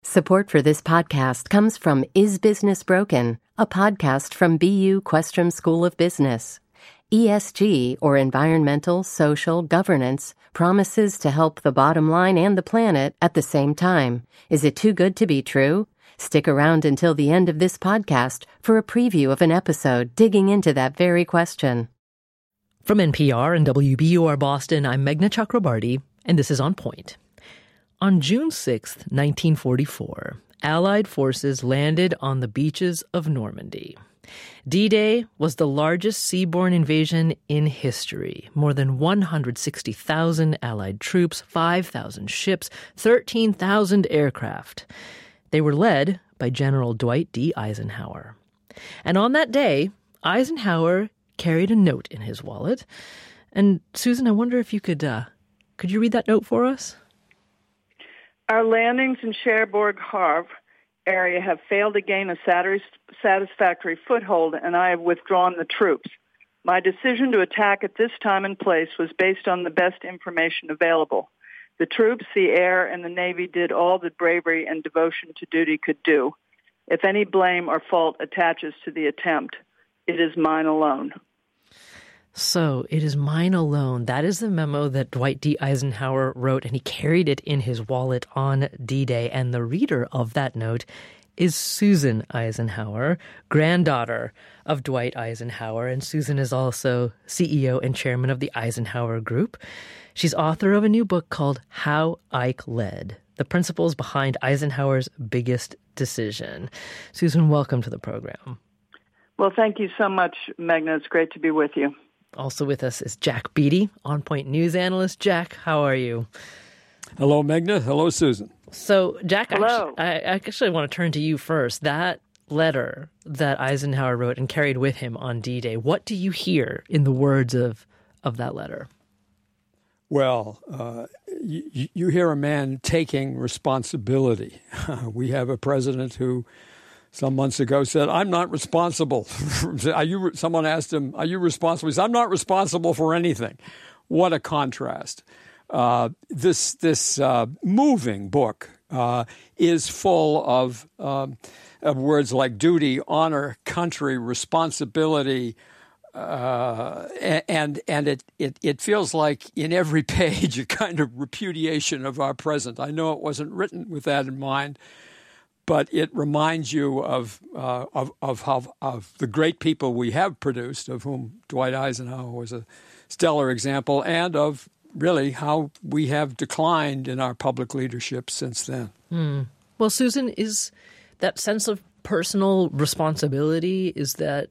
Support for this podcast comes from Is Business Broken, a podcast from BU Questrom School of Business. ESG, or environmental, social, governance, promises to help the bottom line and the planet at the same time. Is it too good to be true? Stick around until the end of this podcast for a preview of an episode digging into that very question. From NPR and WBUR Boston, I'm Meghna Chakrabarty, and this is On Point. On June 6, 1944, Allied forces landed on the beaches of Normandy. D-Day was the largest seaborne invasion in history. More than 160,000 Allied troops, 5,000 ships, 13,000 aircraft. They were led by General Dwight D. Eisenhower. And on that day, Eisenhower carried a note in his wallet. And Susan, I wonder if you could you read that note for us? Our landings in Cherbourg Havre area have failed to gain a satisfactory foothold, and I have withdrawn the troops. My decision to attack at this time and place was based on the best information available. The troops, the air, and the Navy did all that bravery and devotion to duty could do. If any blame or fault attaches to the attempt, it is mine alone. So, it is mine alone. That is the memo that Dwight D. Eisenhower wrote, and he carried it in his wallet on D-Day. And the reader of that note is Susan Eisenhower, granddaughter of Dwight Eisenhower. And Susan is also CEO and chairman of the Eisenhower Group. She's author of a new book called How Ike Led, the principles behind Eisenhower's biggest decision. Susan, welcome to the program. Well, thank you so much, Meghna. It's great to be with you. Also with us is Jack Beatty, On Point news analyst. Jack, how are you? Hello, Meghna. Hello, Susan. So, Jack, hello. I actually want to turn to you first. That letter that Eisenhower wrote and carried with him on D-Day, what do you hear in the words of that letter? Well, you hear a man taking responsibility. We have a president who some months ago said, I'm not responsible. Someone asked him, are you responsible? He said, I'm not responsible for anything. What a contrast. This moving book is full of words like duty, honor, country, responsibility, and it feels like in every page a kind of repudiation of our present. I know it wasn't written with that in mind, but it reminds you of the great people we have produced, of whom Dwight Eisenhower was a stellar example, and of really how we have declined in our public leadership since then. Well, Susan, is that sense of personal responsibility, is that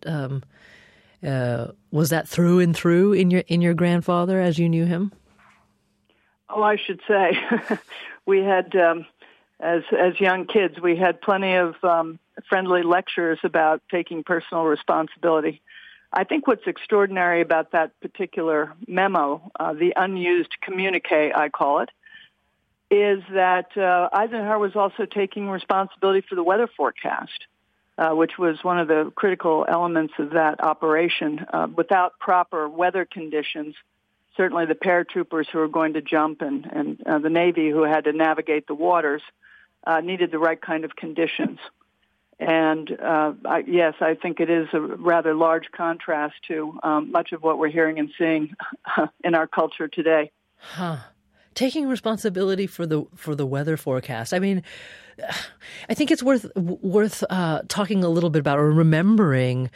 was that through and through in your grandfather as you knew him? Oh, I should say, we had. As young kids, we had plenty of friendly lectures about taking personal responsibility. I think what's extraordinary about that particular memo, the unused communique, I call it, is that Eisenhower was also taking responsibility for the weather forecast, which was one of the critical elements of that operation. Without proper weather conditions, certainly the paratroopers who were going to jump and the Navy who had to navigate the waters needed the right kind of conditions. And I think it is a rather large contrast to much of what we're hearing and seeing in our culture today. Taking responsibility for the weather forecast. I mean, I think it's worth talking a little bit about, or remembering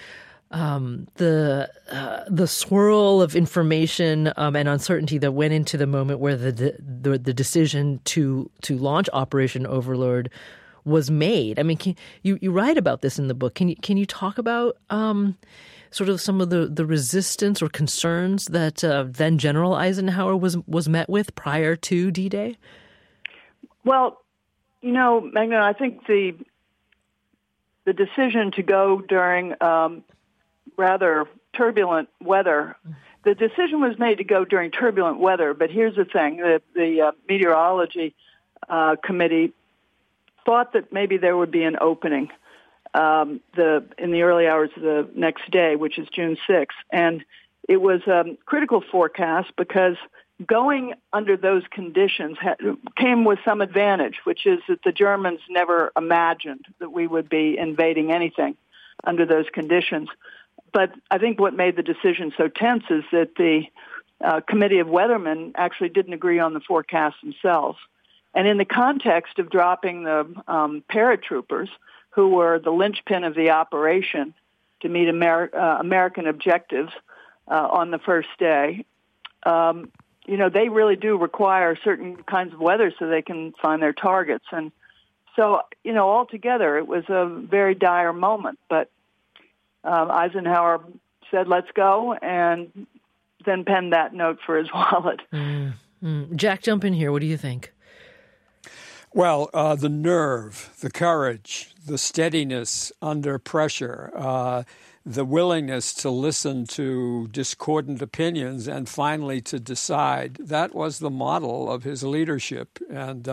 the swirl of information and uncertainty that went into the moment where the decision to launch Operation Overlord was made. I mean, you write about this in the book. Can you talk about sort of some of the resistance or concerns that then General Eisenhower was met with prior to D-Day? Well, Meghna, I think the decision to go during rather turbulent weather. The decision was made to go during turbulent weather, but here's the thing. The meteorology committee thought that maybe there would be an opening in the early hours of the next day, which is June 6th. And it was a critical forecast because going under those conditions came with some advantage, which is that the Germans never imagined that we would be invading anything under those conditions. But I think what made the decision so tense is that the Committee of Weathermen actually didn't agree on the forecasts themselves. And in the context of dropping the paratroopers, who were the linchpin of the operation to meet American objectives on the first day, they really do require certain kinds of weather so they can find their targets. And so, altogether, it was a very dire moment. But Eisenhower said, let's go, and then penned that note for his wallet. Jack, jump in here. What do you think? Well, the nerve, the courage, the steadiness under pressure, the willingness to listen to discordant opinions and finally to decide, that was the model of his leadership. And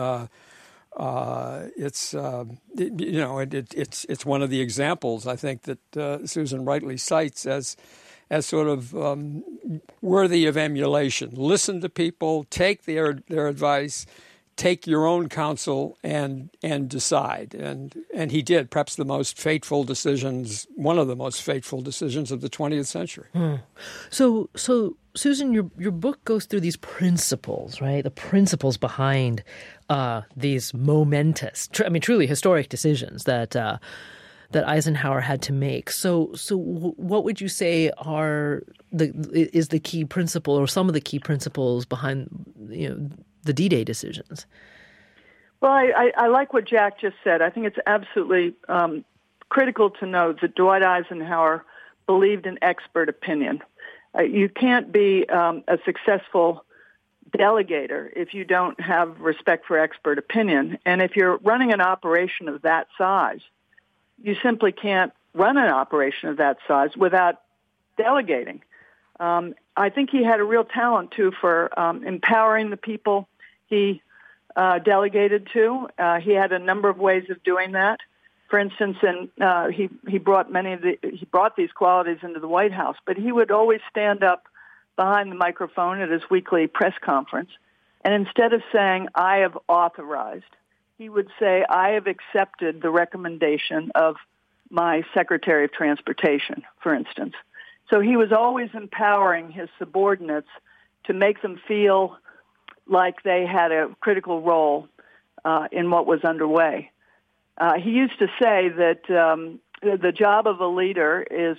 it's one of the examples, I think, that Susan rightly cites as sort of worthy of emulation. Listen to people, take their advice, take your own counsel, and decide. And he did, perhaps one of the most fateful decisions of the 20th century. So Susan, your book goes through these principles, right? The principles behind these momentous, truly historic decisions that Eisenhower had to make. So what would you say is the key principle, or some of the key principles behind the D-Day decisions? Well, I like what Jack just said. I think it's absolutely critical to note that Dwight Eisenhower believed in expert opinion. You can't be a successful delegator if you don't have respect for expert opinion. And if you're running an operation of that size, you simply can't run an operation of that size without delegating. I think he had a real talent, too, for empowering the people he delegated to. He had a number of ways of doing that. For instance, he brought these qualities into the White House, but he would always stand up behind the microphone at his weekly press conference, and instead of saying, "I have authorized," he would say, "I have accepted the recommendation of my Secretary of Transportation," for instance. So he was always empowering his subordinates to make them feel like they had a critical role in what was underway. He used to say that the job of a leader is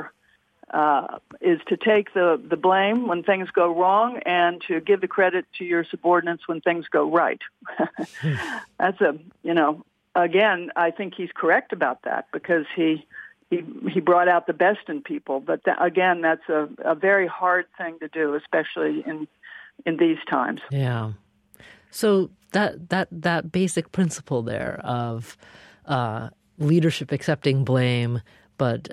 to take the blame when things go wrong and to give the credit to your subordinates when things go right. That's again, I think he's correct about that, because he brought out the best in people. But again, that's a very hard thing to do, especially in these times. Yeah. So that basic principle there of leadership accepting blame, but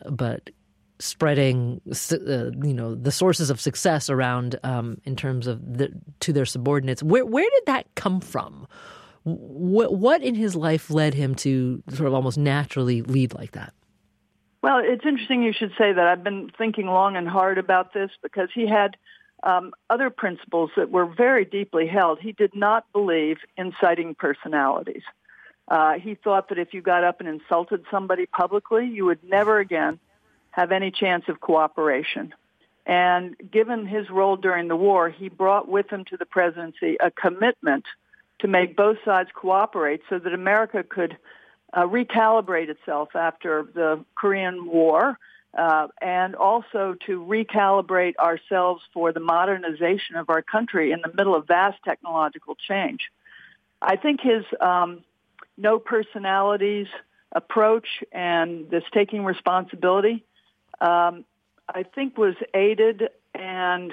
spreading the sources of success around in terms of to their subordinates. Where did that come from? What in his life led him to sort of almost naturally lead like that? Well, it's interesting you should say that. I've been thinking long and hard about this, because he had other principles that were very deeply held. He did not believe in citing personalities. He thought that if you got up and insulted somebody publicly, you would never again have any chance of cooperation. And given his role during the war, he brought with him to the presidency a commitment to make both sides cooperate so that America could recalibrate itself after the Korean War, and also to recalibrate ourselves for the modernization of our country in the middle of vast technological change. I think his no personalities approach and this taking responsibility, I think, was aided and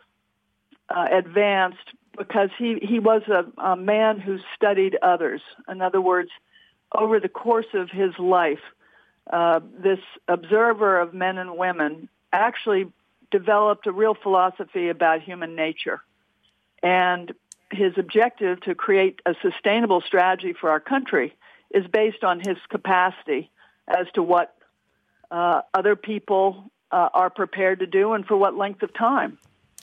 advanced because he was a man who studied others. In other words, over the course of his life, this observer of men and women actually developed a real philosophy about human nature. And his objective to create a sustainable strategy for our country is based on his capacity as to what other people are prepared to do and for what length of time.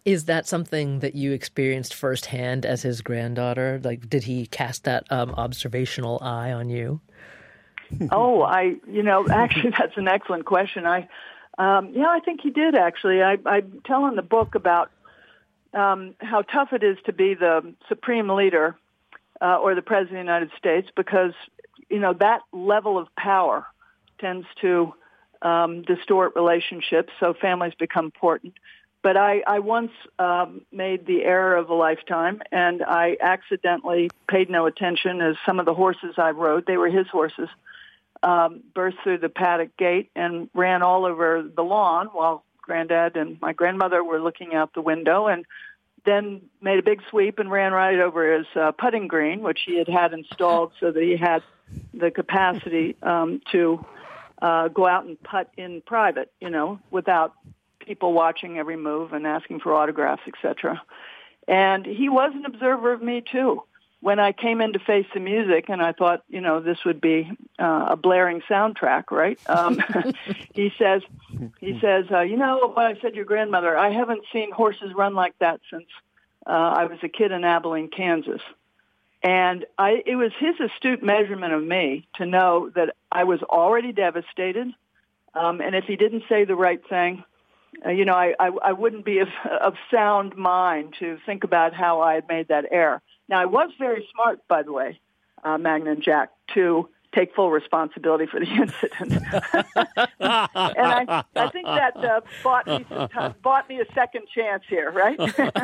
Is that something that you experienced firsthand as his granddaughter? Like, did he cast that observational eye on you? Oh, actually, that's an excellent question. I think he did, actually. I tell in the book about how tough it is to be the supreme leader or the president of the United States because, that level of power tends to distort relationships, so families become important. But I once made the error of a lifetime, and I accidentally paid no attention as some of the horses I rode, they were his horses, burst through the paddock gate and ran all over the lawn while Granddad and my grandmother were looking out the window, and then made a big sweep and ran right over his putting green, which he had installed so that he had the capacity to go out and putt in private, without people watching every move and asking for autographs, etc. And he was an observer of me, too. When I came in to face the music, and I thought, this would be a blaring soundtrack, right? He says, what I said to your grandmother, I haven't seen horses run like that since I was a kid in Abilene, Kansas. And it was his astute measurement of me to know that I was already devastated, and if he didn't say the right thing, I wouldn't be of sound mind to think about how I had made that error. Now, I was very smart, by the way, Magna and Jack, to take full responsibility for the incident. And I think that bought me a second chance here, right?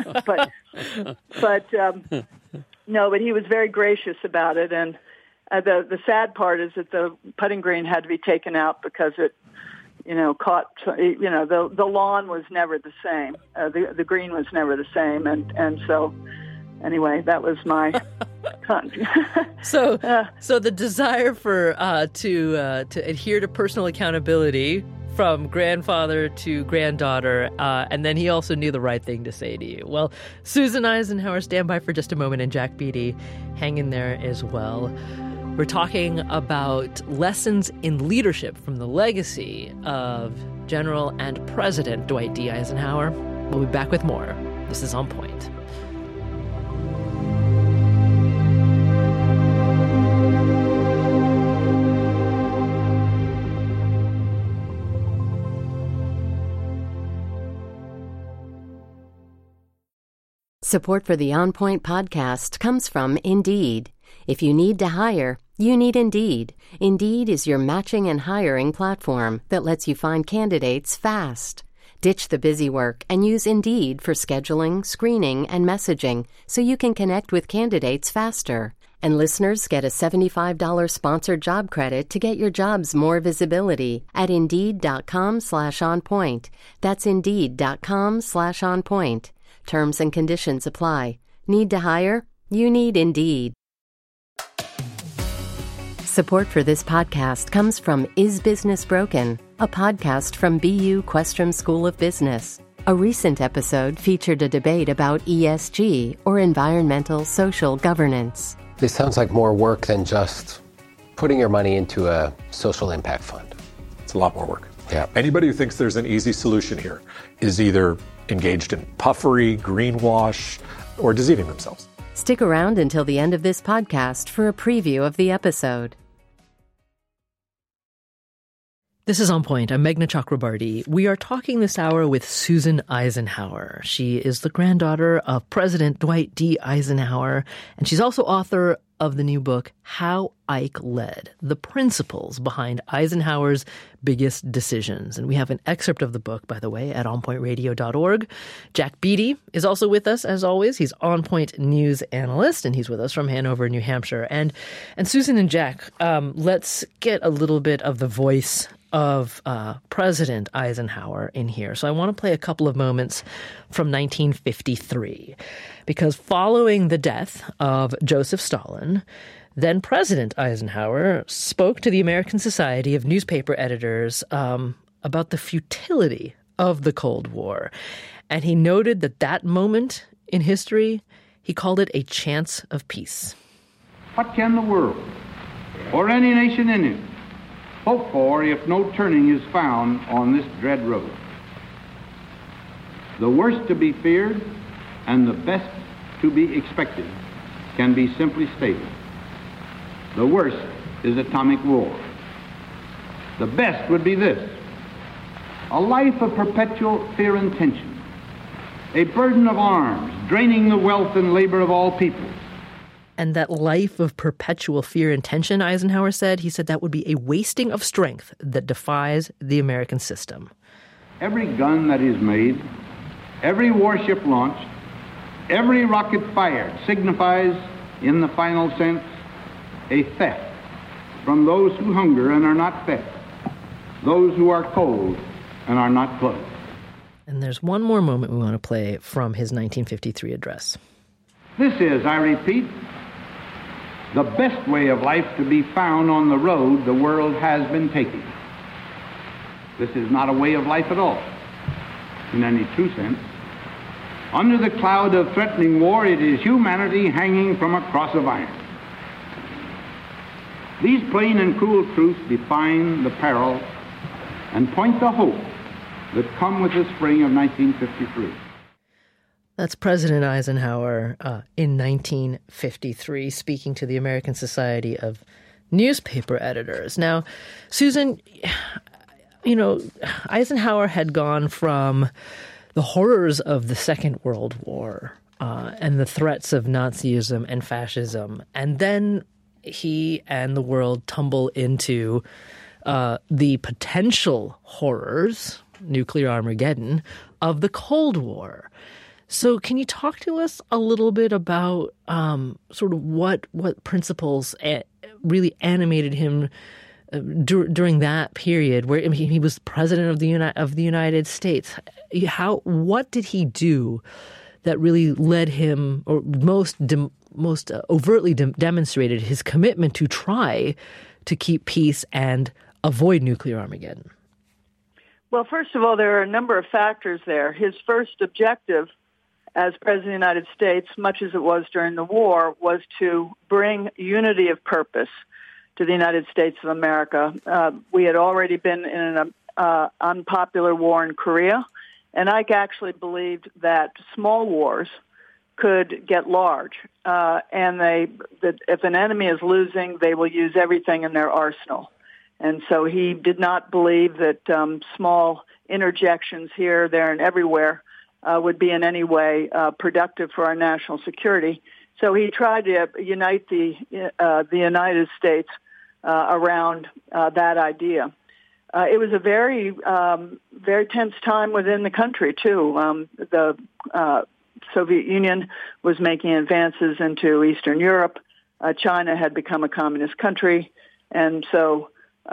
but he was very gracious about it. And the sad part is that the putting green had to be taken out because it, caught, the lawn was never the same. The green was never the same. And so, anyway, that was my So the desire for to adhere to personal accountability from grandfather to granddaughter, and then he also knew the right thing to say to you. Well, Susan Eisenhower, stand by for just a moment, and Jack Beatty, hang in there as well. We're talking about lessons in leadership from the legacy of General and President Dwight D. Eisenhower. We'll be back with more. This is On Point. Support for the On Point podcast comes from Indeed. If you need to hire, you need Indeed. Indeed is your matching and hiring platform that lets you find candidates fast. Ditch the busy work and use Indeed for scheduling, screening, and messaging so you can connect with candidates faster. And listeners get a $75 sponsored job credit to get your jobs more visibility at Indeed.com/onpoint. That's Indeed.com/onpoint. Terms and conditions apply. Need to hire? You need Indeed. Support for this podcast comes from Is Business Broken, a podcast from BU Questrom School of Business. A recent episode featured a debate about ESG, or environmental social governance. This sounds like more work than just putting your money into a social impact fund. It's a lot more work. Yeah. Anybody who thinks there's an easy solution here is either engaged in puffery, greenwash, or deceiving themselves. Stick around until the end of this podcast for a preview of the episode. This is On Point. I'm Meghna Chakrabarty. We are talking this hour with Susan Eisenhower. She is the granddaughter of President Dwight D. Eisenhower, and she's also author of the new book, How Ike Led, the principles behind Eisenhower's biggest decisions. And we have an excerpt of the book, by the way, at onpointradio.org. Jack Beatty is also with us, as always. He's On Point news analyst, and he's with us from Hanover, New Hampshire. And Susan and Jack, let's get a little bit of the voice of President Eisenhower in here. So I want to play a couple of moments from 1953, because following the death of Joseph Stalin, then President Eisenhower spoke to the American Society of Newspaper Editors about the futility of the Cold War. And he noted that moment in history, he called it a chance of peace. What can the world, or any nation in it, hope for if no turning is found on this dread road? the worst to be feared and the best to be expected can be simply stated. The worst is atomic war. The best would be this: a life of perpetual fear and tension, a burden of arms draining the wealth and labor of all people. And that life of perpetual fear and tension, Eisenhower said, he said that would be a wasting of strength that defies the American system. Every gun that is made, every warship launched, every rocket fired signifies, in the final sense, a theft from those who hunger and are not fed, those who are cold and are not clothed. And there's one more moment we want to play from his 1953 address. This is, I repeat, the best way of life to be found on the road the world has been taking. This is not a way of life at all, in any true sense. Under the cloud of threatening war, it is humanity hanging from a cross of iron. These plain and cruel truths define the peril and point the hope that come with the spring of 1953. That's President Eisenhower in 1953 speaking to the American Society of Newspaper Editors. Now, Susan, you know, Eisenhower had gone from the horrors of the Second World War and the threats of Nazism and fascism, and then he and the world tumble into the potential horrors, nuclear Armageddon, of the Cold War. So can you talk to us a little bit about sort of what principles really animated him during that period where he was president of the United States? What did he do that really led him, or most overtly demonstrated his commitment to try to keep peace and avoid nuclear Armageddon? Well, first of all, there are a number of factors there. His first objective as President of the United States, much as it was during the war, was to bring unity of purpose to the United States of America. We had already been in an unpopular war in Korea, and Ike actually believed that small wars could get large, and that if an enemy is losing, they will use everything in their arsenal. And so he did not believe that small interjections here, there, and everywhere would be in any way productive for our national security. So he tried to unite the United States around that idea. It was a very, very tense time within the country, too. The Soviet Union was making advances into Eastern Europe. China had become a communist country. And so,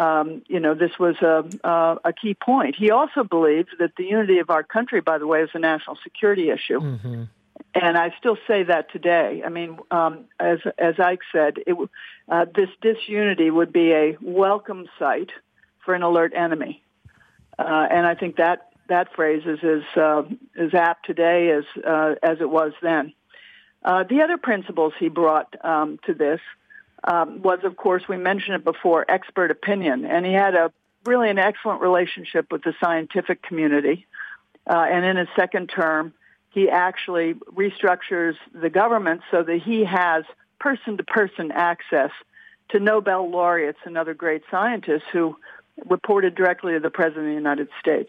this was a key point. He also believed that the unity of our country, by the way, is a national security issue. Mm-hmm. And I still say that today. I mean, as Ike said, this disunity would be a welcome sight for an alert enemy. And I think that phrase is as apt today as it was then. The other principles he brought to this was, of course, we mentioned it before, expert opinion. And he had really an excellent relationship with the scientific community. And in his second term, he actually restructures the government so that he has person-to-person access to Nobel laureates and other great scientists who reported directly to the President of the United States.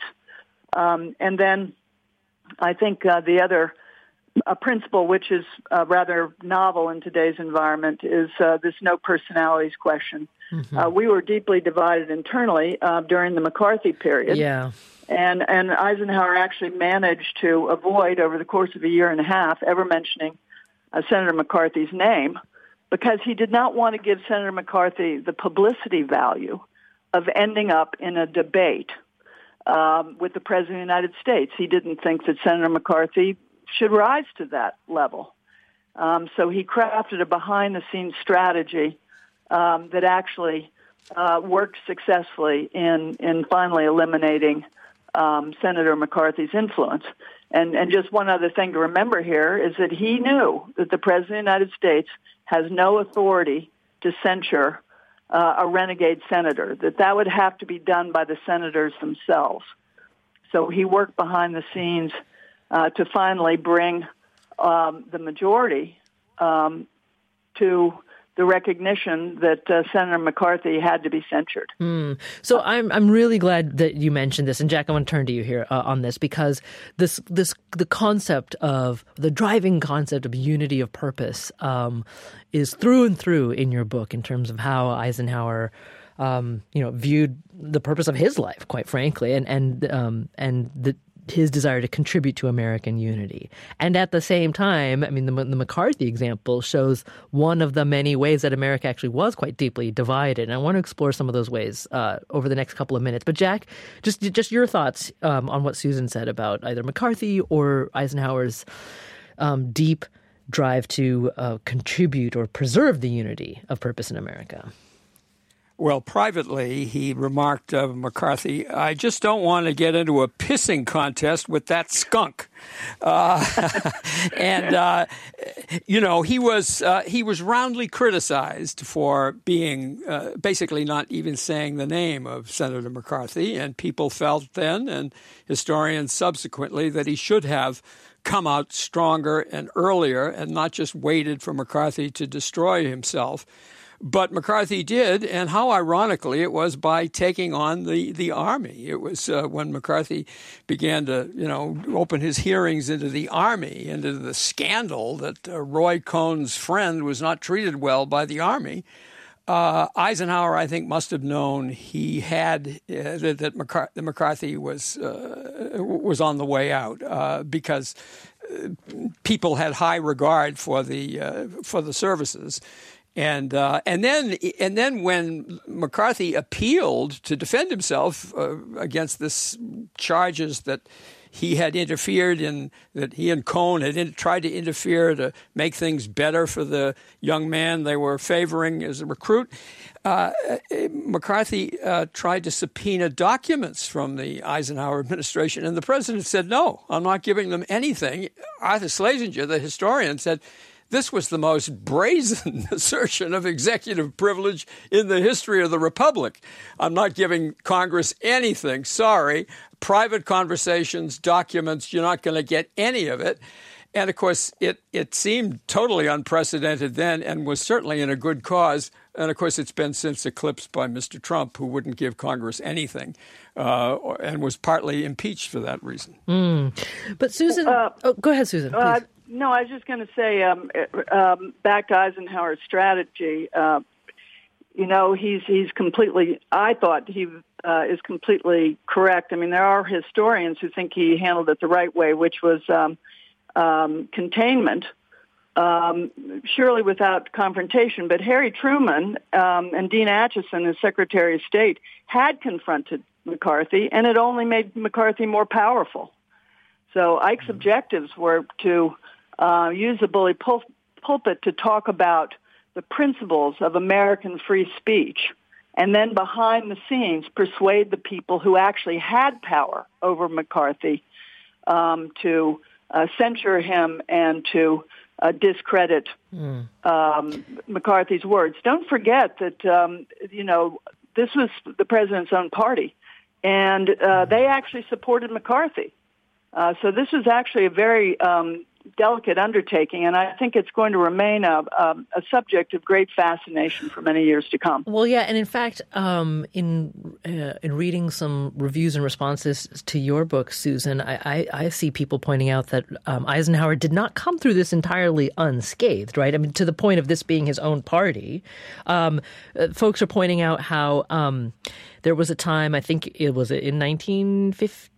And then I think the other principle, which is rather novel in today's environment, is this no personalities question. Mm-hmm. We were deeply divided internally during the McCarthy period. Yeah. And Eisenhower actually managed to avoid, over the course of a year and a half, ever mentioning Senator McCarthy's name, because he did not want to give Senator McCarthy the publicity value of ending up in a debate with the President of the United States. He didn't think that Senator McCarthy should rise to that level. So he crafted a behind-the-scenes strategy that actually worked successfully in finally eliminating Senator McCarthy's influence. And just one other thing to remember here is that he knew that the President of the United States has no authority to censure a renegade senator, that would have to be done by the senators themselves. So he worked behind the scenes to finally bring the majority to the recognition that Senator McCarthy had to be censured. So I'm really glad that you mentioned this, and Jack, I want to turn to you here on this, because the driving concept of unity of purpose is through and through in your book in terms of how Eisenhower viewed the purpose of his life, quite frankly, and his desire to contribute to American unity. And at the same time, I mean, the McCarthy example shows one of the many ways that America actually was quite deeply divided. And I want to explore some of those ways over the next couple of minutes. But Jack, just your thoughts on what Susan said about either McCarthy or Eisenhower's deep drive to contribute or preserve the unity of purpose in America. Well, privately, he remarked of McCarthy, "I just don't want to get into a pissing contest with that skunk." He was roundly criticized for being basically not even saying the name of Senator McCarthy, and people felt then, and historians subsequently, that he should have come out stronger and earlier and not just waited for McCarthy to destroy himself. But McCarthy did, and how ironically it was by taking on the Army. It was when McCarthy began to, open his hearings into the Army, into the scandal that Roy Cohn's friend was not treated well by the Army. Eisenhower, I think, must have known he had that McCarthy was on the way out because people had high regard for the services. And then when McCarthy appealed to defend himself against this charges that he had interfered in, that he and Cohn had tried to interfere to make things better for the young man they were favoring as a recruit, McCarthy tried to subpoena documents from the Eisenhower administration, and the president said, "No, I'm not giving them anything." Arthur Schlesinger, the historian, said, "This was the most brazen assertion of executive privilege in the history of the Republic. I'm not giving Congress anything. Sorry. Private conversations, documents, you're not going to get any of it." And, of course, it seemed totally unprecedented then and was certainly in a good cause. And, of course, it's been since eclipsed by Mr. Trump, who wouldn't give Congress anything and was partly impeached for that reason. But, Susan, go ahead, Susan, please. No, I was just going to say, back to Eisenhower's strategy, he's completely, I thought he is completely correct. I mean, there are historians who think he handled it the right way, which was containment, surely without confrontation. But Harry Truman and Dean Acheson, as Secretary of State, had confronted McCarthy, and it only made McCarthy more powerful. So Ike's objectives were to use the bully pulpit to talk about the principles of American free speech, and then behind the scenes persuade the people who actually had power over McCarthy to censure him and to discredit McCarthy's words. Don't forget that, this was the president's own party, and they actually supported McCarthy. So this was actually a very delicate undertaking, and I think it's going to remain a subject of great fascination for many years to come. Well, yeah, and in fact, in reading some reviews and responses to your book, Susan, I see people pointing out that Eisenhower did not come through this entirely unscathed, right? I mean, to the point of this being his own party. Folks are pointing out how there was a time, I think it was in 1950,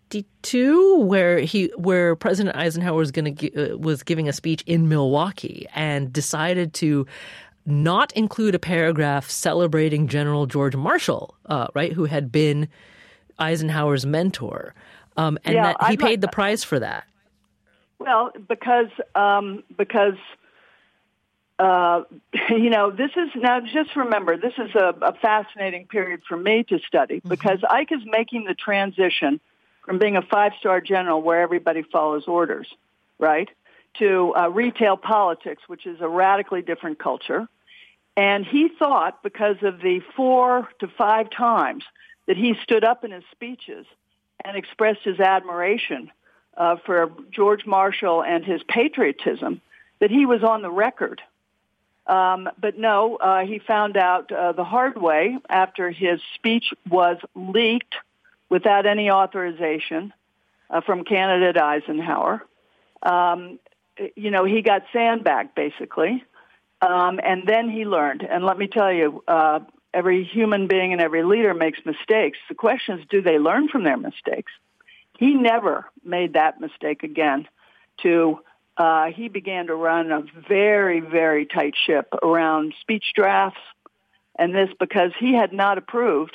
where President Eisenhower was giving a speech in Milwaukee and decided to not include a paragraph celebrating General George Marshall, right, who had been Eisenhower's mentor, and that he paid the price for that. Well, because this is now. Just remember, this is a fascinating period for me to study because Ike is making the transition from being a five-star general where everybody follows orders, right, to retail politics, which is a radically different culture. And he thought, because of the 4 to 5 times that he stood up in his speeches and expressed his admiration for George Marshall and his patriotism, that he was on the record. But no, he found out the hard way after his speech was leaked without any authorization from candidate Eisenhower. He got sandbagged, basically. And then he learned. And let me tell you, every human being and every leader makes mistakes. The question is, do they learn from their mistakes? He never made that mistake again. He began to run a very, very tight ship around speech drafts, and this because he had not approved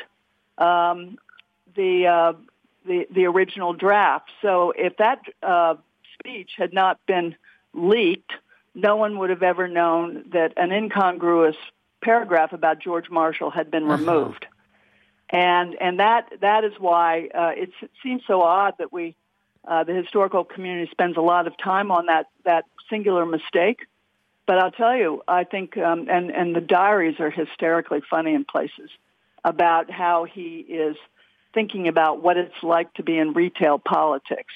the original draft. So if that speech had not been leaked, no one would have ever known that an incongruous paragraph about George Marshall had been removed. And that is why it seems so odd that the historical community spends a lot of time on that singular mistake. But I'll tell you, I think, and the diaries are hysterically funny in places about how he is thinking about what it's like to be in retail politics.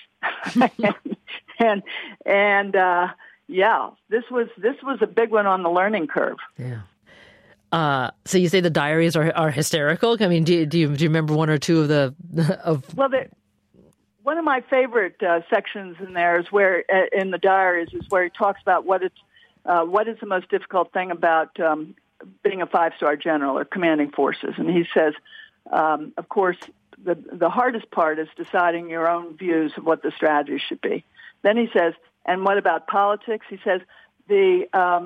This was a big one on the learning curve. Yeah. So you say the diaries are hysterical? I mean, do you remember one or two of the? Well, one of my favorite sections in there is where in the diaries is where he talks about what is the most difficult thing about being a 5-star general or commanding forces, and he says, of course, the hardest part is deciding your own views of what the strategy should be. Then he says, and what about politics? He says the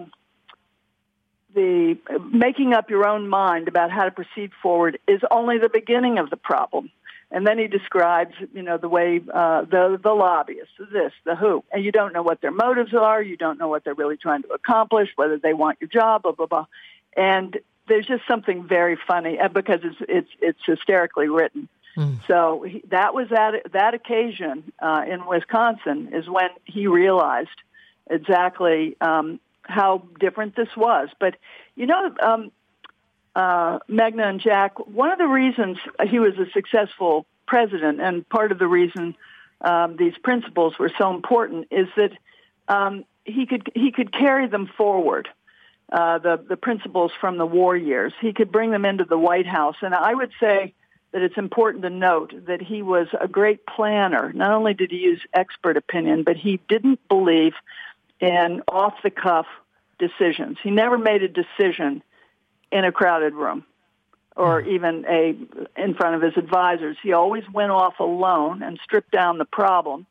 making up your own mind about how to proceed forward is only the beginning of the problem. And then he describes, the way the lobbyists, the who, and you don't know what their motives are. You don't know what they're really trying to accomplish, whether they want your job, blah blah blah. And there's just something very funny because it's hysterically written. So that was that occasion in Wisconsin is when he realized exactly how different this was. But Megna and Jack, one of the reasons he was a successful president, and part of the reason these principles were so important, is that he could carry them forward. The principles from the war years, he could bring them into the White House, and I would say that it's important to note that he was a great planner. Not only did he use expert opinion, but he didn't believe in off-the-cuff decisions. He never made a decision in a crowded room or even in front of his advisors. He always went off alone and stripped down the problem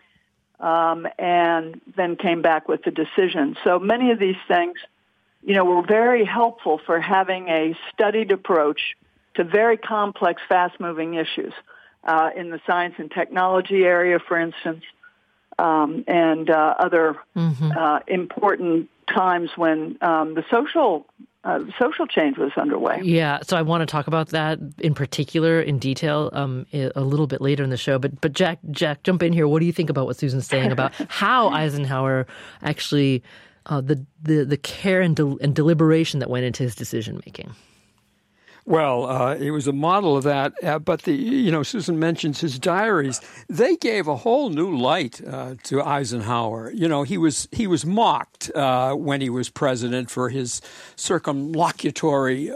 and then came back with the decision. So many of these things, were very helpful for having a studied approach to very complex, fast-moving issues in the science and technology area, for instance, and other important times when the social change was underway. Yeah, so I want to talk about that in particular in detail a little bit later in the show. But Jack, jump in here. What do you think about what Susan's saying about how Eisenhower actually the care and deliberation that went into his decision making? Well, it was a model of that, but Susan mentions his diaries. They gave a whole new light to Eisenhower. He was mocked when he was president for his circumlocutory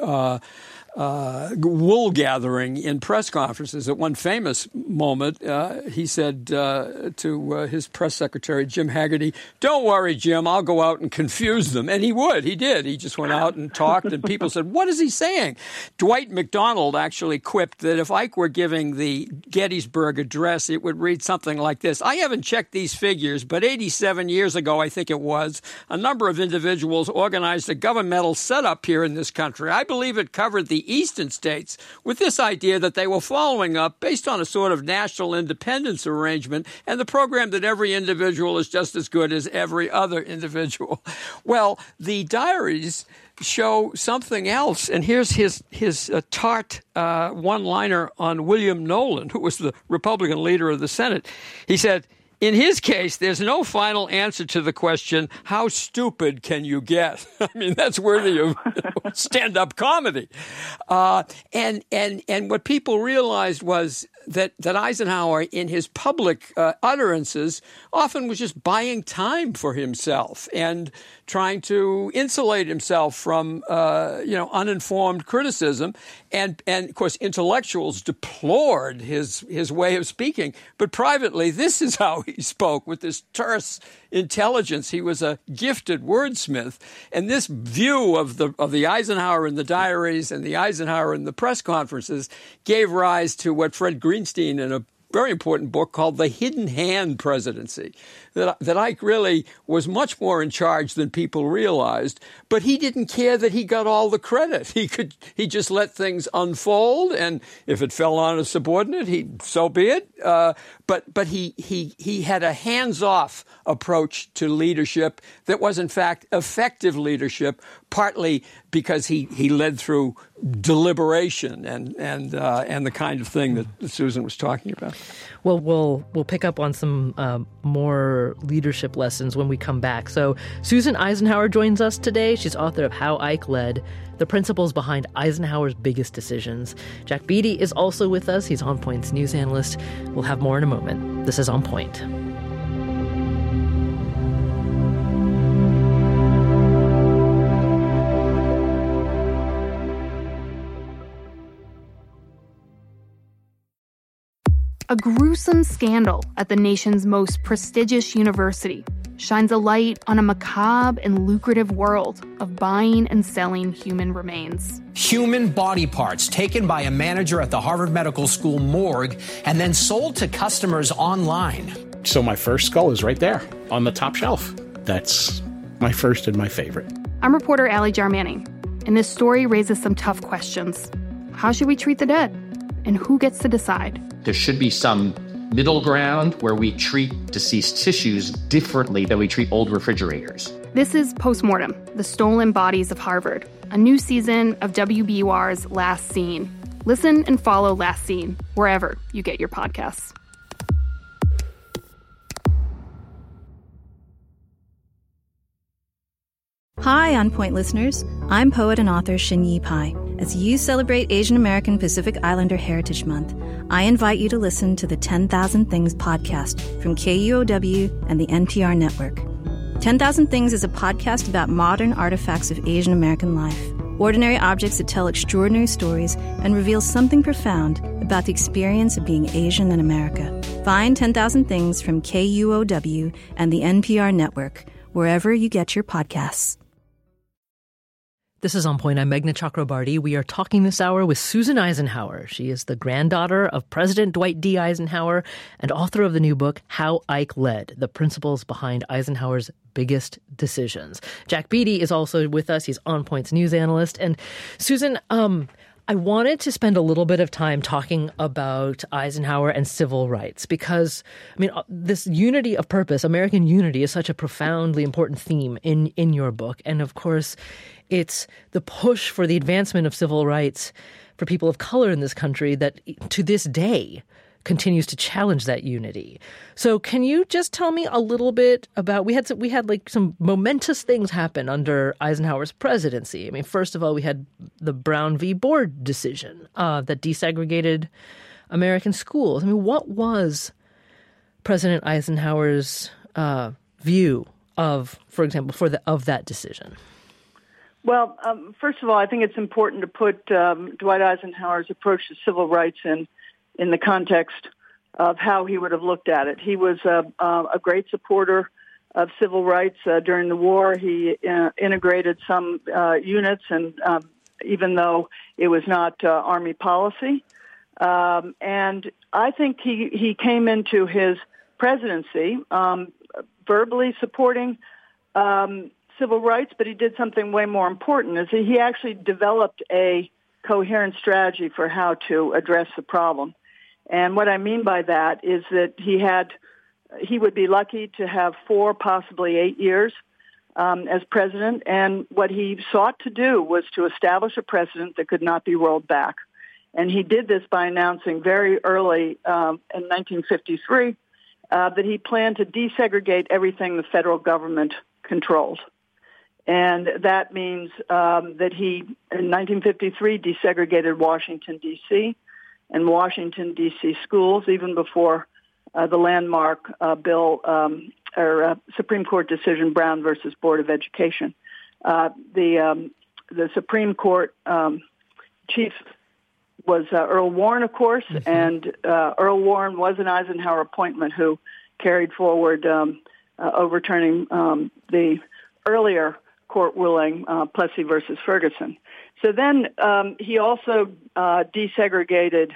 wool gathering in press conferences. At one famous moment, he said to his press secretary, Jim Haggerty, "Don't worry, Jim, I'll go out and confuse them." And he would. He did. He just went out and talked, and people said, "What is he saying?" Dwight McDonald actually quipped that if Ike were giving the Gettysburg Address, it would read something like this. "I haven't checked these figures, but 87 years ago, I think it was, a number of individuals organized a governmental setup here in this country. I believe it covered the eastern states with this idea that they were following up based on a sort of national independence arrangement and the program that every individual is just as good as every other individual." Well, the diaries show something else, and here's his tart one-liner on William Nolan, who was the Republican leader of the Senate. He said, "In his case, there's no final answer to the question, how stupid can you get?" I mean, that's worthy of stand-up comedy. And what people realized was that Eisenhower, in his public utterances, often was just buying time for himself and trying to insulate himself from uninformed criticism. And of course, intellectuals deplored his way of speaking. But privately, this is how he spoke, with this terse intelligence. He was a gifted wordsmith. And this view of the Eisenhower in the diaries and the Eisenhower in the press conferences gave rise to what Fred Greenstein, in a very important book called The Hidden Hand Presidency, that Ike really was much more in charge than people realized, but he didn't care that he got all the credit. He just let things unfold, and if it fell on a subordinate, so be it. But he had a hands-off approach to leadership that was in fact effective leadership, partly because he led through deliberation and the kind of thing that Susan was talking about. Well, we'll pick up on some more leadership lessons when we come back. So Susan Eisenhower joins us today. She's author of How Ike Led, the principles behind Eisenhower's biggest decisions. Jack Beatty is also with us. He's On Point's news analyst. We'll have more in a moment. This is On Point. A gruesome scandal at the nation's most prestigious university shines a light on a macabre and lucrative world of buying and selling human remains. Human body parts taken by a manager at the Harvard Medical School morgue and then sold to customers online. So my first skull is right there on the top shelf. That's my first and my favorite. I'm reporter Allie Jarmanning, and this story raises some tough questions. How should we treat the dead? And who gets to decide? There should be some middle ground where we treat deceased tissues differently than we treat old refrigerators. This is Postmortem, The Stolen Bodies of Harvard, a new season of WBUR's Last Scene. Listen and follow Last Scene wherever you get your podcasts. Hi, On Point listeners. I'm poet and author Xinyi Pai. As you celebrate Asian American Pacific Islander Heritage Month, I invite you to listen to the 10,000 Things podcast from KUOW and the NPR network. 10,000 Things is a podcast about modern artifacts of Asian American life, ordinary objects that tell extraordinary stories and reveal something profound about the experience of being Asian in America. Find 10,000 Things from KUOW and the NPR network, wherever you get your podcasts. This is On Point. I'm Meghna Chakrabarty. We are talking this hour with Susan Eisenhower. She is the granddaughter of President Dwight D. Eisenhower and author of the new book, How Ike Led, the principles behind Eisenhower's biggest decisions. Jack Beatty is also with us. He's On Point's news analyst. And Susan, I wanted to spend a little bit of time talking about Eisenhower and civil rights because, I mean, this unity of purpose, American unity, is such a profoundly important theme in your book. And of course, it's the push for the advancement of civil rights for people of color in this country that to this day continues to challenge that unity. So can you just tell me a little bit about, we had like some momentous things happen under Eisenhower's presidency. I mean, first of all, we had the Brown v. Board decision that desegregated American schools. I mean, what was President Eisenhower's view of, for example, of that decision? Well, first of all, I think it's important to put Dwight Eisenhower's approach to civil rights in the context of how he would have looked at it. He was a great supporter of civil rights during the war. He integrated some units, and even though it was not Army policy. And I think he came into his presidency verbally supporting civil rights, but he did something way more important, is he actually developed a coherent strategy for how to address the problem. And what I mean by that is that he would be lucky to have 4, possibly 8 years as president. And what he sought to do was to establish a precedent that could not be rolled back. And he did this by announcing very early in 1953 that he planned to desegregate everything the federal government controlled. And that means that he, in 1953, desegregated Washington, D.C., and Washington, D.C. schools, even before the landmark bill or Supreme Court decision, Brown versus Board of Education. The Supreme Court chief was Earl Warren, of course, and Earl Warren was an Eisenhower appointment who carried forward overturning the earlier court ruling, Plessy versus Ferguson. So then he also desegregated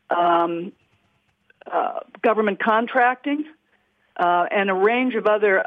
government contracting and a range of other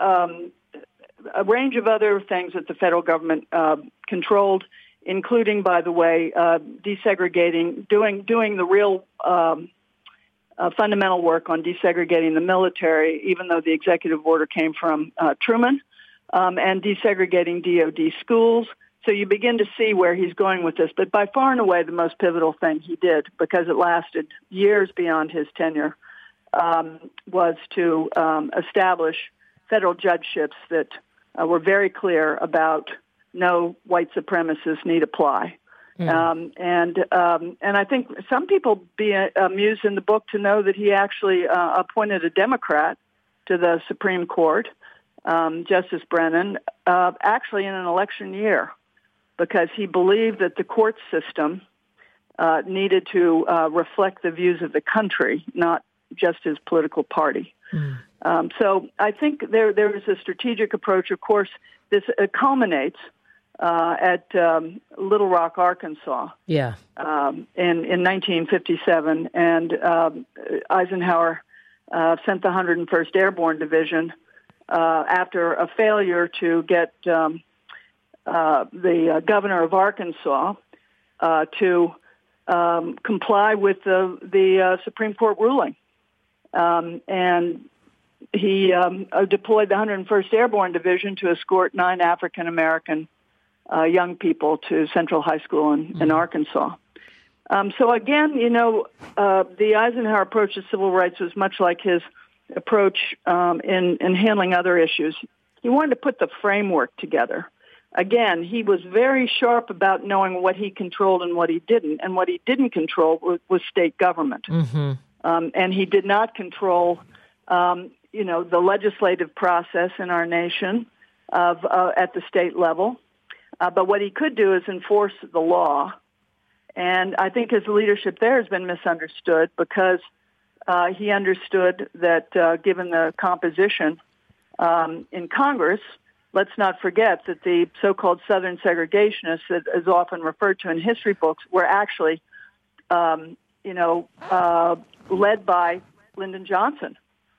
things that the federal government controlled, including, by the way, desegregating, doing the real fundamental work on desegregating the military, even though the executive order came from Truman, and desegregating DOD schools. So you begin to see where he's going with this. But by far and away, the most pivotal thing he did, because it lasted years beyond his tenure, was to establish federal judgeships that were very clear about no white supremacists need apply. And I think some people be amused in the book to know that he actually appointed a Democrat to the Supreme Court, Justice Brennan, actually in an election year, because he believed that the court system needed to reflect the views of the country, not just his political party. So I think there is a strategic approach. Of course, this culminates at Little Rock, Arkansas, in 1957, and Eisenhower sent the 101st Airborne Division after a failure to get the governor of Arkansas to comply with the Supreme Court ruling, and he deployed the 101st Airborne Division to escort 9 African American young people to Central High School in Arkansas. So again, the Eisenhower approach to civil rights was much like his approach in handling other issues. He wanted to put the framework together. Again, he was very sharp about knowing what he controlled and what he didn't. And what he didn't control was state government. And he did not control, the legislative process in our nation at the state level. But what he could do is enforce the law. And I think his leadership there has been misunderstood, because he understood that given the composition in Congress, let's not forget that the so-called Southern segregationists, that is often referred to in history books, were actually, led by Lyndon Johnson.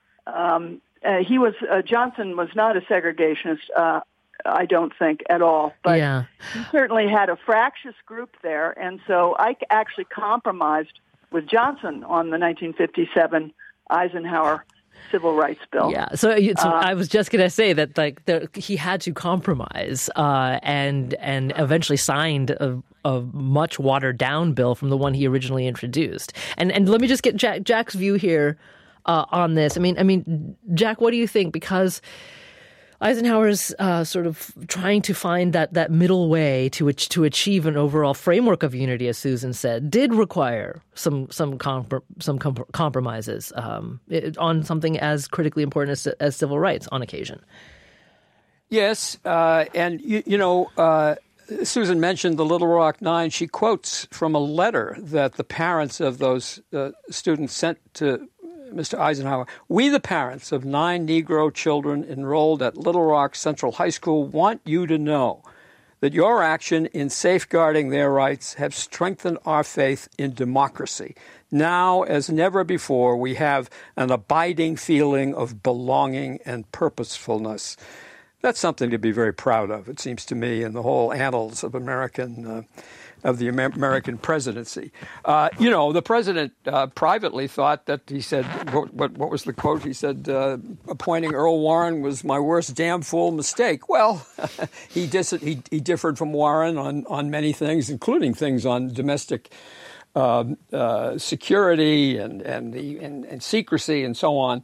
Johnson was not a segregationist, I don't think, at all. But he certainly had a fractious group there, and so I actually compromised with Johnson on the 1957 Eisenhower Civil Rights Bill. Yeah, so I was just going to say that he had to compromise and eventually signed a much watered down bill from the one he originally introduced. And let me just get Jack's view here on this. I mean, Jack, what do you think? Because Eisenhower's sort of trying to find that middle way to achieve an overall framework of unity, as Susan said, did require some compromises on something as critically important as civil rights on occasion. Yes, and Susan mentioned the Little Rock Nine. She quotes from a letter that the parents of those students sent to Mr. Eisenhower. We, the parents of 9 Negro children enrolled at Little Rock Central High School, want you to know that your action in safeguarding their rights have strengthened our faith in democracy. Now, as never before, we have an abiding feeling of belonging and purposefulness. That's something to be very proud of, it seems to me, in the whole annals of the American presidency. The president privately thought that, he said, what was the quote? He said, appointing Earl Warren was my worst damn fool mistake. Well, he differed from Warren on many things, including things on domestic security and secrecy and so on.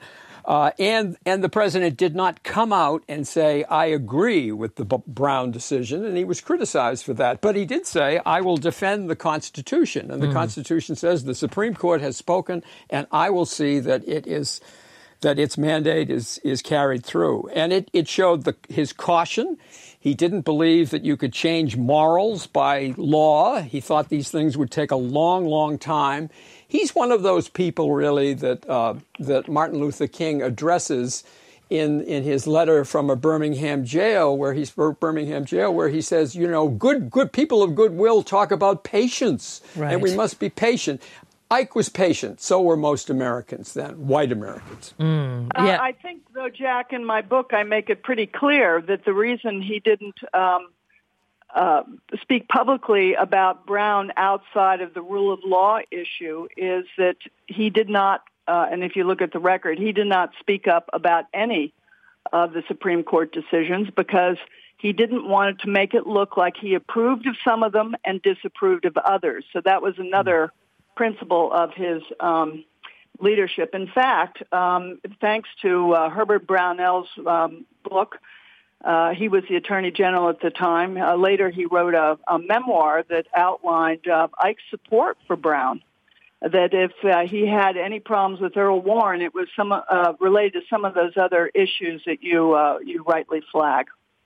And the president did not come out and say, I agree with the Brown decision, and he was criticized for that. But he did say, I will defend the Constitution. And the Constitution says the Supreme Court has spoken, and I will see that its mandate is carried through. And it showed his caution. He didn't believe that you could change morals by law. He thought these things would take a long, long time. He's one of those people, really, that Martin Luther King addresses in his letter from a Birmingham jail, where he says, good people of goodwill talk about patience, and we must be patient. Ike was patient. So were most Americans then, white Americans. I think, though, Jack, in my book, I make it pretty clear that the reason he didn't speak publicly about Brown outside of the rule of law issue is that he did not, and if you look at the record, he did not speak up about any of the Supreme Court decisions because he didn't want to make it look like he approved of some of them and disapproved of others. So that was another principle of his leadership. In fact, thanks to Herbert Brownell's book, he was the Attorney General at the time. Later, he wrote a memoir that outlined Ike's support for Brown, that if he had any problems with Earl Warren, it was related to some of those other issues that you rightly flag.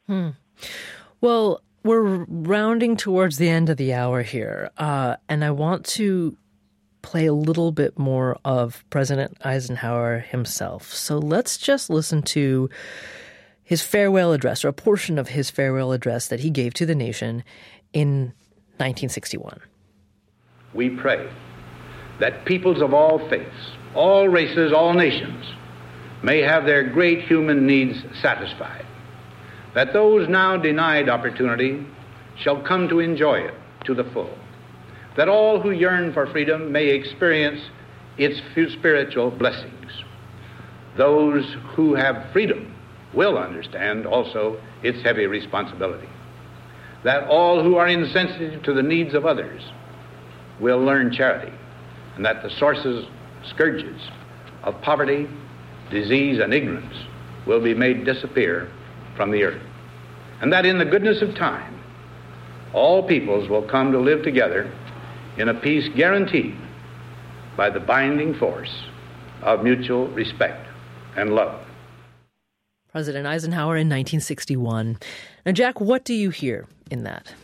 Well, we're rounding towards the end of the hour here, and I want to play a little bit more of President Eisenhower himself. So let's just listen to his farewell address, or a portion of his farewell address that he gave to the nation in 1961. We pray that peoples of all faiths, all races, all nations may have their great human needs satisfied, that those now denied opportunity shall come to enjoy it to the full, that all who yearn for freedom may experience its spiritual blessings. Those who have freedom will understand also its heavy responsibility, that all who are insensitive to the needs of others will learn charity, and that the scourges of poverty, disease, and ignorance will be made disappear from the earth, and that in the goodness of time, all peoples will come to live together in a peace guaranteed by the binding force of mutual respect and love. President Eisenhower in 1961. Now, Jack, what do you hear in that?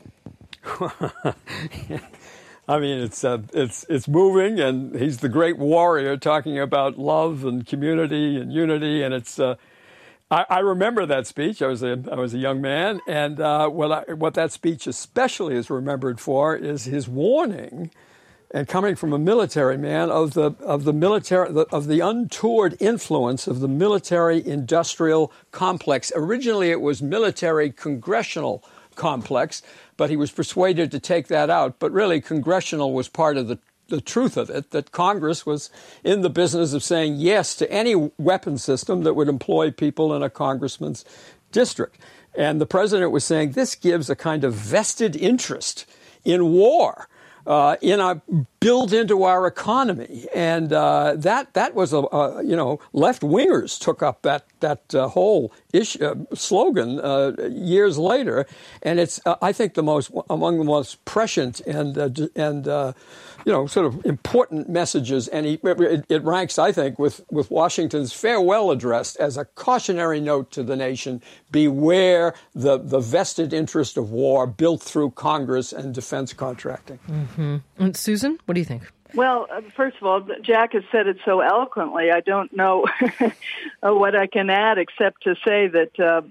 I mean, it's moving, and he's the great warrior talking about love and community and unity, and it's. I remember that speech. I was a young man, and what that speech especially is remembered for is his warning, and coming from a military man, of the untoward influence of the military-industrial complex. Originally, it was military-congressional complex, but he was persuaded to take that out. But really, congressional was part of the truth of it, that Congress was in the business of saying yes to any weapon system that would employ people in a congressman's district. And the president was saying this gives a kind of vested interest in war, built into our economy, and that was left wingers took up that whole slogan years later, and it's I think among the most prescient and sort of important messages, and it ranks, I think, with Washington's farewell address as a cautionary note to the nation: beware the vested interest of war built through Congress and defense contracting. Mm-hmm. And Susan, what do you think? Well, first of all, Jack has said it so eloquently. I don't know what I can add except to say that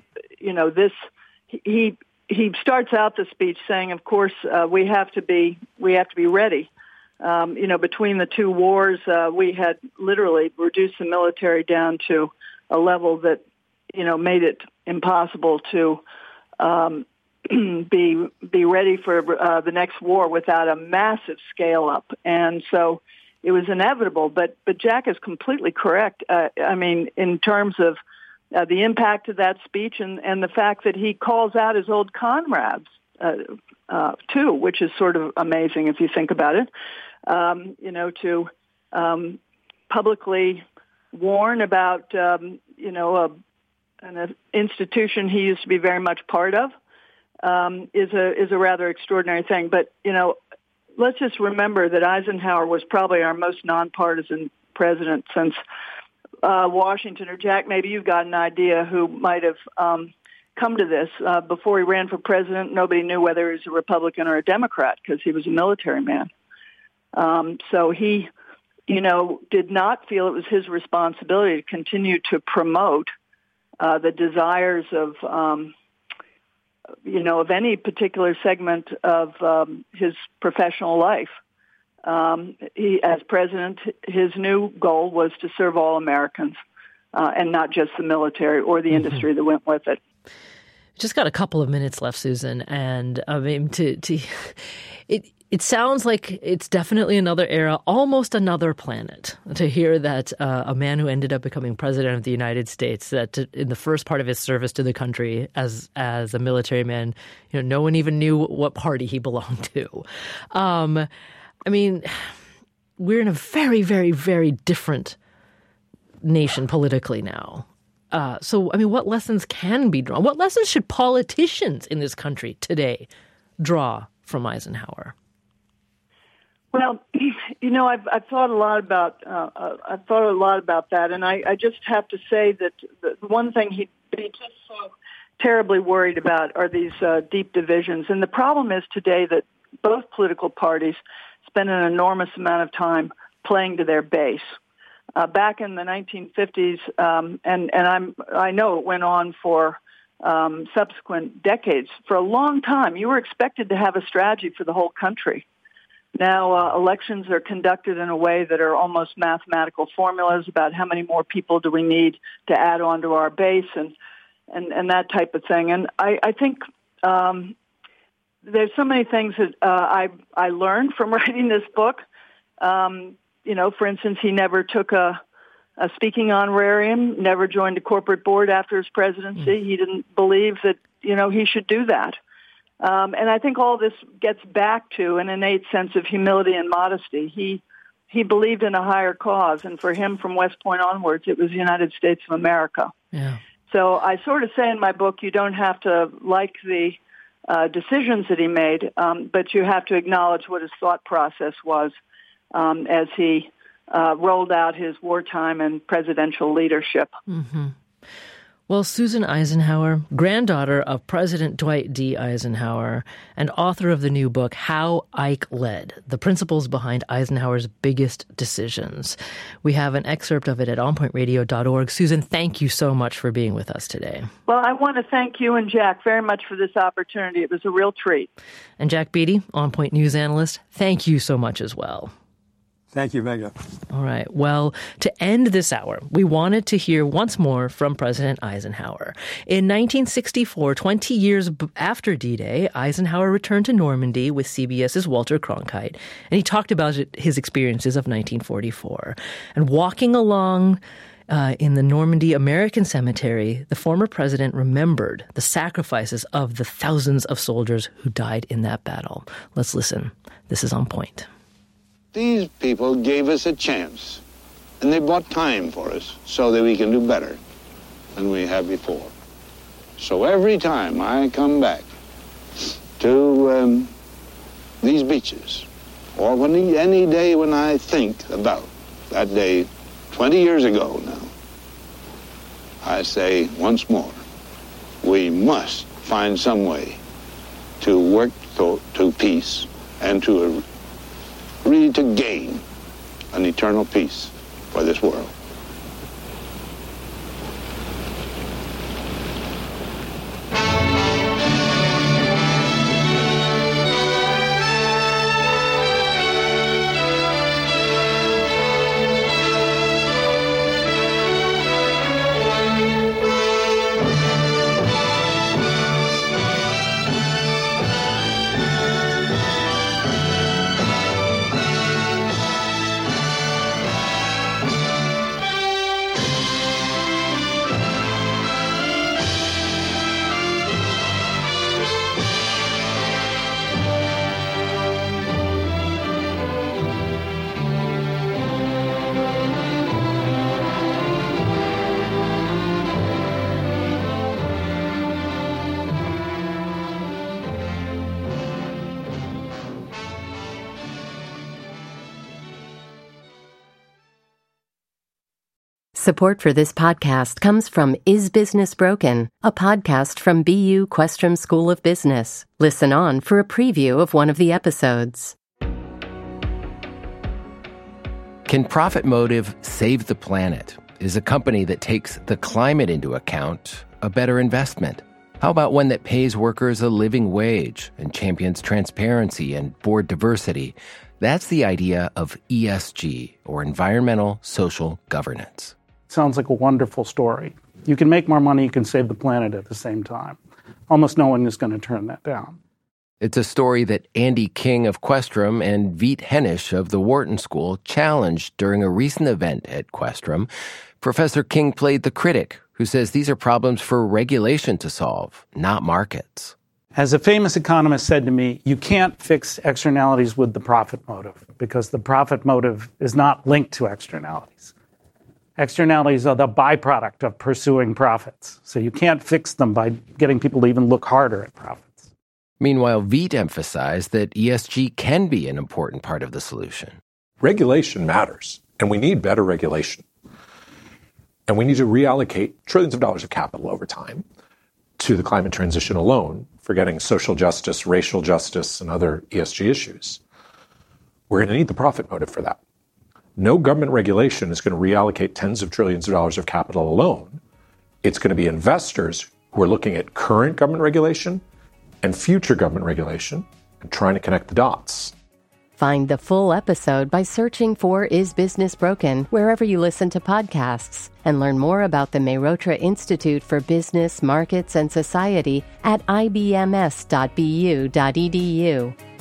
he starts out the speech saying, of course, we have to be ready. Between the two wars, we had literally reduced the military down to a level that, made it impossible to be ready for the next war without a massive scale up. And so it was inevitable. But Jack is completely correct. In terms of the impact of that speech and the fact that he calls out his old comrades, too, which is sort of amazing if you think about it. To publicly warn about, an institution he used to be very much part of, is a rather extraordinary thing. But, let's just remember that Eisenhower was probably our most nonpartisan president since Washington. Or Jack, maybe you've got an idea who might have come to this. Before he ran for president, nobody knew whether he was a Republican or a Democrat because he was a military man. So he, did not feel it was his responsibility to continue to promote the desires of any particular segment of his professional life. He, as president, his new goal was to serve all Americans and not just the military or the industry that went with it. Just got a couple of minutes left, Susan, and I mean, it sounds like it's definitely another era, almost another planet, to hear that a man who ended up becoming president of the United States, that in the first part of his service to the country as a military man, no one even knew what party he belonged to. I mean, we're in a very, very, very different nation politically now. So, I mean, what lessons can be drawn? What lessons should politicians in this country today draw from Eisenhower? Well, I've thought a lot about that, and I just have to say that the one thing he'd be just so terribly worried about are these deep divisions. And the problem is today that both political parties spend an enormous amount of time playing to their base. Back in the 1950s, I know it went on for subsequent decades. For a long time, you were expected to have a strategy for the whole country. Now, elections are conducted in a way that are almost mathematical formulas about how many more people do we need to add on to our base and that type of thing. And I think there's so many things that I learned from writing this book. For instance, he never took a speaking honorarium, never joined a corporate board after his presidency. He didn't believe that, he should do that. And I think all this gets back to an innate sense of humility and modesty. He believed in a higher cause, and for him, from West Point onwards, it was the United States of America. Yeah. So I sort of say in my book, you don't have to like the decisions that he made, but you have to acknowledge what his thought process was as he rolled out his wartime and presidential leadership. Mm-hmm. Well, Susan Eisenhower, granddaughter of President Dwight D. Eisenhower and author of the new book, How Ike Led, The Principles Behind Eisenhower's Biggest Decisions. We have an excerpt of it at onpointradio.org. Susan, thank you so much for being with us today. Well, I want to thank you and Jack very much for this opportunity. It was a real treat. And Jack Beatty, On Point News analyst, thank you so much as well. Thank you, Megna. All right. Well, to end this hour, we wanted to hear once more from President Eisenhower. In 1964, 20 years after D-Day, Eisenhower returned to Normandy with CBS's Walter Cronkite, and he talked about his experiences of 1944. And walking along in the Normandy American Cemetery, the former president remembered the sacrifices of the thousands of soldiers who died in that battle. Let's listen. This is On Point. These people gave us a chance, and they bought time for us so that we can do better than we have before. So every time I come back to these beaches, or any day when I think about that day 20 years ago now, I say once more, we must find some way to work to peace and to really to gain an eternal peace for this world. Support for this podcast comes from Is Business Broken, a podcast from BU Questrom School of Business. Listen on for a preview of one of the episodes. Can Profit Motive save the planet? Is a company that takes the climate into account a better investment? How about one that pays workers a living wage and champions transparency and board diversity? That's the idea of ESG, or environmental social governance. Sounds like a wonderful story. You can make more money, you can save the planet at the same time. Almost no one is going to turn that down. It's a story that Andy King of Questrom and Veet Hennish of the Wharton School challenged during a recent event at Questrom. Professor King played the critic, who says these are problems for regulation to solve, not markets. As a famous economist said to me, you can't fix externalities with the profit motive, because the profit motive is not linked to externalities. Externalities are the byproduct of pursuing profits. So you can't fix them by getting people to even look harder at profits. Meanwhile, Veet emphasized that ESG can be an important part of the solution. Regulation matters, and we need better regulation. And we need to reallocate trillions of dollars of capital over time to the climate transition alone, forgetting social justice, racial justice, and other ESG issues. We're going to need the profit motive for that. No government regulation is going to reallocate tens of trillions of dollars of capital alone. It's going to be investors who are looking at current government regulation and future government regulation and trying to connect the dots. Find the full episode by searching for Is Business Broken wherever you listen to podcasts, and learn more about the Mehrotra Institute for Business, Markets, and Society at ibms.bu.edu.